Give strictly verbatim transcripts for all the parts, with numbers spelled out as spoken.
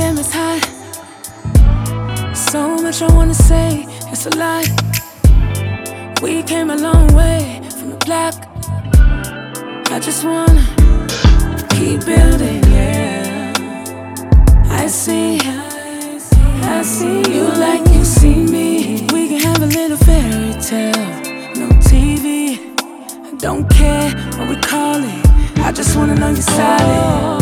damn, it's hot. So much I wanna say, it's a lot. We came a long way from the block. I just wanna keep building, yeah. I see, I see you like you see me. We can have a little fairy tale, no T V. I don't care what we call it, I just wanna know you're solid.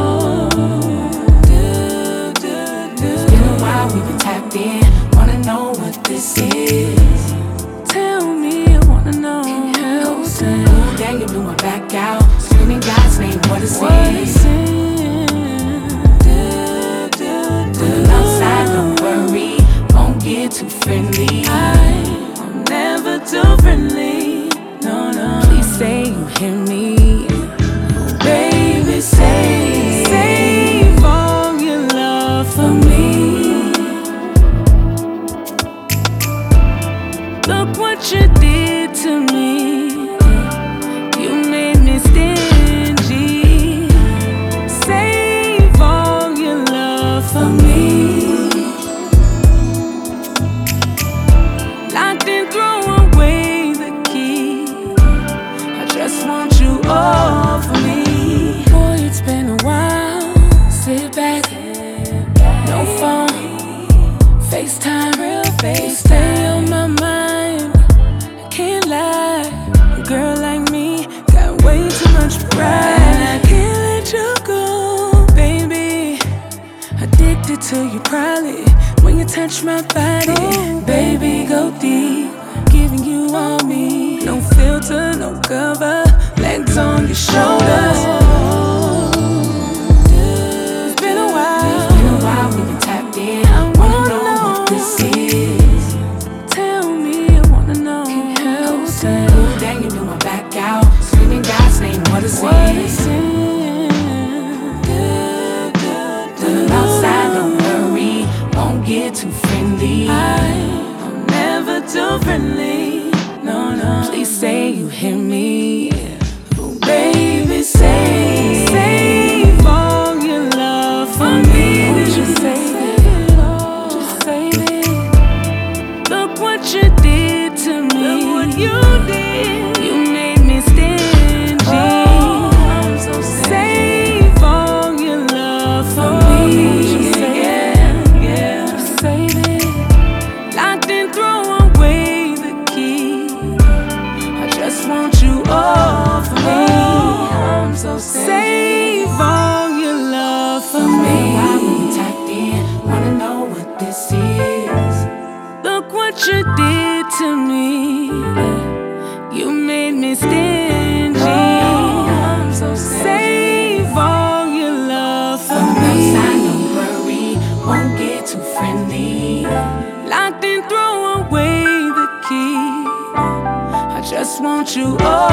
It's been a while, we've been tapped in. Wanna know what this is. Tell me, I wanna know. Can you help it? Ooh, dang, you blew my back out. Screaming God's name, what is it? Outside, don't worry, won't get too friendly. I'm never too friendly. No, no. Please say you hear me. Oh, baby, say, save all your love for me. Look what you did to me. You made me stingy. Save all your love for me. Locked and throw away the key. I just want you all for me. Boy, it's been a while. Sit back, no phone, FaceTime, real face. Stay on my mind. I can't lie. A girl like me got way too much pride. I can't let you go, baby. Addicted to you probably when you touch my body. Baby, go deep, giving you all me. No filter, no cover, legs on your shoulders. It's been a while, it's been a while we've been tapped in. I wanna know what this is. Tell me, I wanna know. Can you help it? Ooh, dang, you blew my back out. Screaming God's name, what is it? Outside, don't worry, won't get too friendly. I'm never too friendly. No, no. Please say you hear me. Oh, baby, say, save all your love for me. Just save it, just save it. Look what you did to me. Look what you did. You made me stingy. Oh, I'm so sad. Save all your love for me. Just save it, yeah, just save it. Locked and throw away the key. I just want you all for me. I'm so sad. Save all your love for me. Why we tapped in? Wanna know what this is. Look what you did to me. You made me stingy. I'm so sad. Save all your love for me. Outside, don't worry, won't get too friendly. Locked and throw away the key. I just want you all.